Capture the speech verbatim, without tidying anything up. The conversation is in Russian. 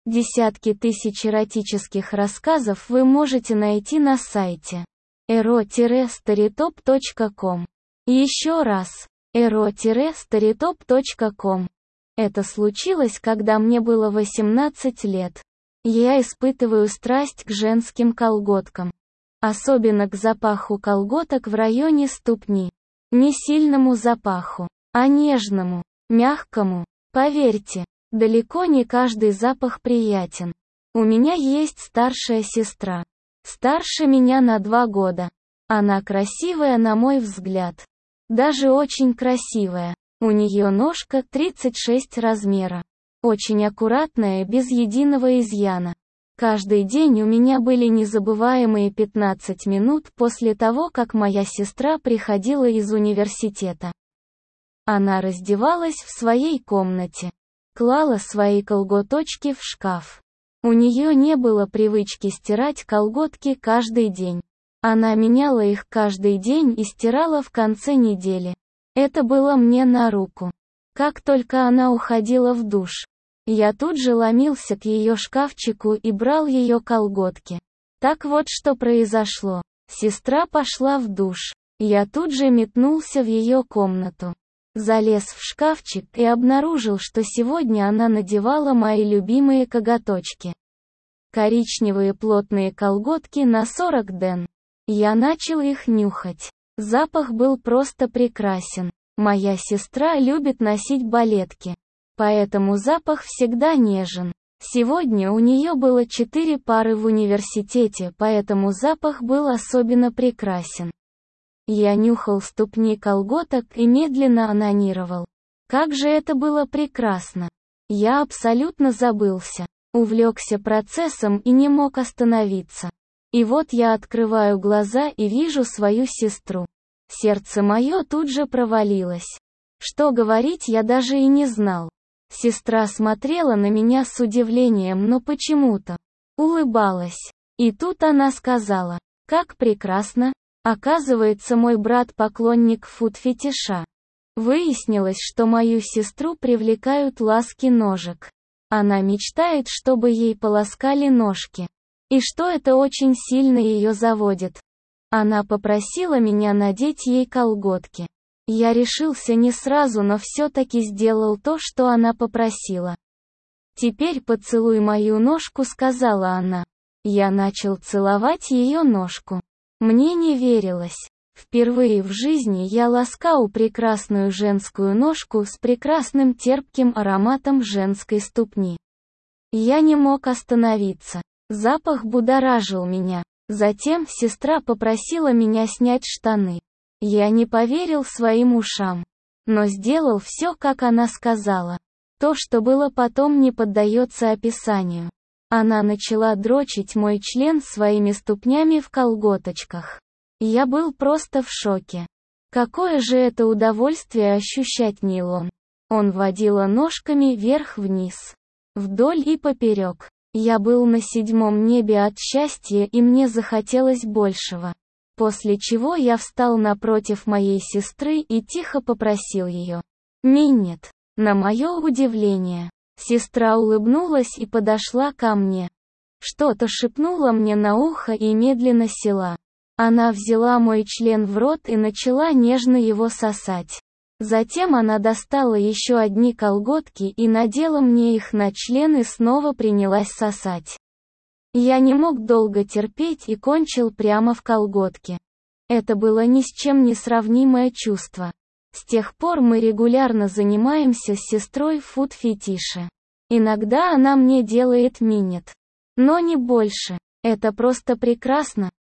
Десятки тысяч эротических рассказов вы можете найти на сайте эро старитоп точка ком. Еще раз, эро старитоп точка ком. Это случилось, когда мне было восемнадцать лет. Я испытываю страсть к женским колготкам. Особенно к запаху колготок в районе ступни. Не сильному запаху, а нежному, мягкому. Поверьте, далеко не каждый запах приятен. У меня есть старшая сестра. Старше меня на два года. Она красивая, на мой взгляд. Даже очень красивая. У нее ножка тридцать шесть размера. Очень аккуратная, без единого изъяна. Каждый день у меня были незабываемые пятнадцать минут после того, как моя сестра приходила из университета. Она раздевалась в своей комнате. Клала свои колготочки в шкаф. У нее не было привычки стирать колготки каждый день. Она меняла их каждый день и стирала в конце недели. Это было мне на руку. Как только она уходила в душ, я тут же ломился к ее шкафчику и брал ее колготки. Так вот что произошло. Сестра пошла в душ. Я тут же метнулся в ее комнату. Залез в шкафчик и обнаружил, что сегодня она надевала мои любимые коготочки. Коричневые плотные колготки на сорок ден. Я начал их нюхать. Запах был просто прекрасен. Моя сестра любит носить балетки. Поэтому запах всегда нежен. Сегодня у нее было четыре пары в университете, поэтому запах был особенно прекрасен. Я нюхал ступни колготок и медленно онанировал. Как же это было прекрасно! Я абсолютно забылся, увлекся процессом и не мог остановиться. И вот я открываю глаза и вижу свою сестру. Сердце мое тут же провалилось. Что говорить, я даже и не знал. Сестра смотрела на меня с удивлением, но почему-то улыбалась. И тут она сказала: «Как прекрасно! Оказывается, мой брат поклонник фуд-фетиша». Выяснилось, что мою сестру привлекают ласки ножек. Она мечтает, чтобы ей полоскали ножки. И что это очень сильно ее заводит. Она попросила меня надеть ей колготки. Я решился не сразу, но все-таки сделал то, что она попросила. «Теперь поцелуй мою ножку», — сказала она. Я начал целовать ее ножку. Мне не верилось. Впервые в жизни я ласкал прекрасную женскую ножку с прекрасным терпким ароматом женской ступни. Я не мог остановиться. Запах будоражил меня. Затем сестра попросила меня снять штаны. Я не поверил своим ушам. Но сделал все, как она сказала. То, что было потом, не поддается описанию. Она начала дрочить мой член своими ступнями в колготочках. Я был просто в шоке. Какое же это удовольствие ощущать нейлон. Он водила ножками вверх-вниз, вдоль и поперек. Я был на седьмом небе от счастья, и мне захотелось большего. После чего я встал напротив моей сестры и тихо попросил ее: «Минет». На мое удивление, сестра улыбнулась и подошла ко мне. Что-то шепнула мне на ухо и медленно села. Она взяла мой член в рот и начала нежно его сосать. Затем она достала еще одни колготки и надела мне их на член и снова принялась сосать. Я не мог долго терпеть и кончил прямо в колготке. Это было ни с чем не сравнимое чувство. С тех пор мы регулярно занимаемся с сестрой в фуд-фетише. Иногда она мне делает минет. Но не больше. Это просто прекрасно.